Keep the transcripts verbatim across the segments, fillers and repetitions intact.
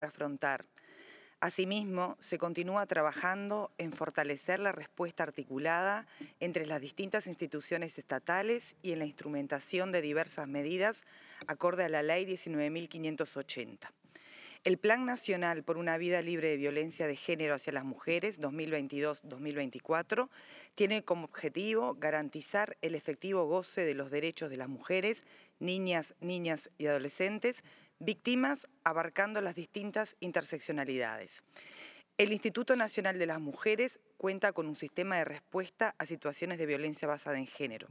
afrontar. Asimismo, se continúa trabajando en fortalecer la respuesta articulada entre las distintas instituciones estatales y en la instrumentación de diversas medidas acorde a la Ley diecinueve mil quinientos ochenta. El Plan Nacional por una Vida Libre de Violencia de Género hacia las Mujeres dos mil veintidós dos mil veinticuatro tiene como objetivo garantizar el efectivo goce de los derechos de las mujeres, niñas, niñas y adolescentes, víctimas abarcando las distintas interseccionalidades. El Instituto Nacional de las Mujeres cuenta con un sistema de respuesta a situaciones de violencia basada en género.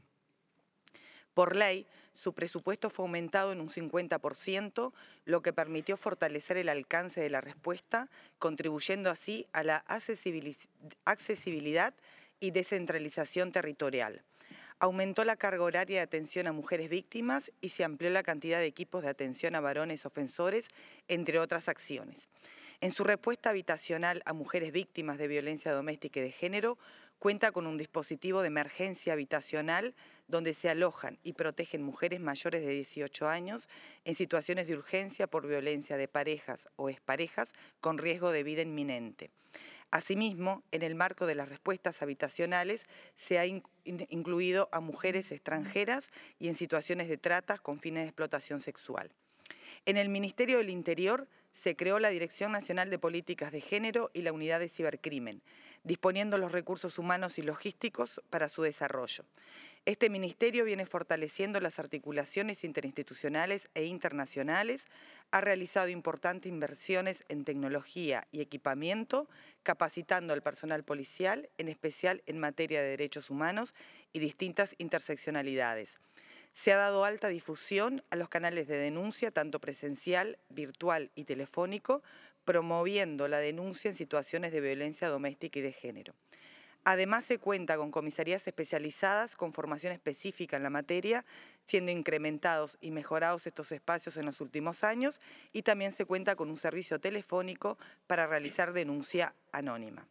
Por ley, su presupuesto fue aumentado en un cincuenta por ciento, lo que permitió fortalecer el alcance de la respuesta, contribuyendo así a la accesibilidad y descentralización territorial. Aumentó la carga horaria de atención a mujeres víctimas y se amplió la cantidad de equipos de atención a varones ofensores, entre otras acciones. En su respuesta habitacional a mujeres víctimas de violencia doméstica y de género, cuenta con un dispositivo de emergencia habitacional donde se alojan y protegen mujeres mayores de dieciocho años en situaciones de urgencia por violencia de parejas o exparejas con riesgo de vida inminente. Asimismo, en el marco de las respuestas habitacionales se ha in incluido a mujeres extranjeras y en situaciones de trata con fines de explotación sexual. En el Ministerio del Interior se creó la Dirección Nacional de Políticas de Género y la Unidad de Cibercrimen, disponiendo los recursos humanos y logísticos para su desarrollo. Este ministerio viene fortaleciendo las articulaciones interinstitucionales e internacionales, ha realizado importantes inversiones en tecnología y equipamiento, capacitando al personal policial, en especial en materia de derechos humanos y distintas interseccionalidades. Se ha dado alta difusión a los canales de denuncia, tanto presencial, virtual y telefónico, promoviendo la denuncia en situaciones de violencia doméstica y de género. Además, se cuenta con comisarías especializadas con formación específica en la materia, siendo incrementados y mejorados estos espacios en los últimos años, y también se cuenta con un servicio telefónico para realizar denuncia anónima.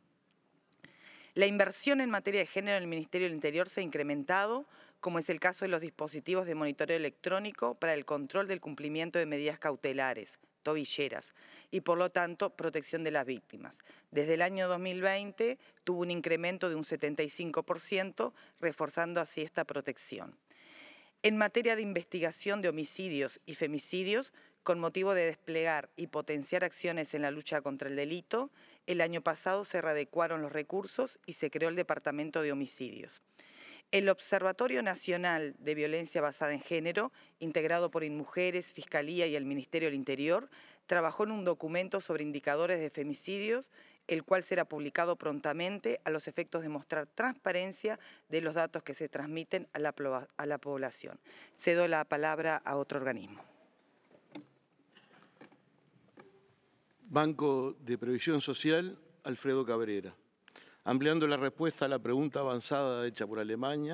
La inversión en materia de género en el Ministerio del Interior se ha incrementado, como es el caso de los dispositivos de monitoreo electrónico para el control del cumplimiento de medidas cautelares, tobilleras, y por lo tanto protección de las víctimas. Desde el año dos mil veinte tuvo un incremento de un setenta y cinco por ciento, reforzando así esta protección. En materia de investigación de homicidios y femicidios, con motivo de desplegar y potenciar acciones en la lucha contra el delito, el año pasado se readecuaron los recursos y se creó el Departamento de Homicidios. El Observatorio Nacional de Violencia Basada en Género, integrado por InMujeres, Fiscalía y el Ministerio del Interior, trabajó en un documento sobre indicadores de femicidios, el cual será publicado prontamente a los efectos de mostrar transparencia de los datos que se transmiten a la, a la población. Cedo la palabra a otro organismo. Banco de Previsión Social, Alfredo Cabrera. Ampliando la respuesta a la pregunta avanzada hecha por Alemania,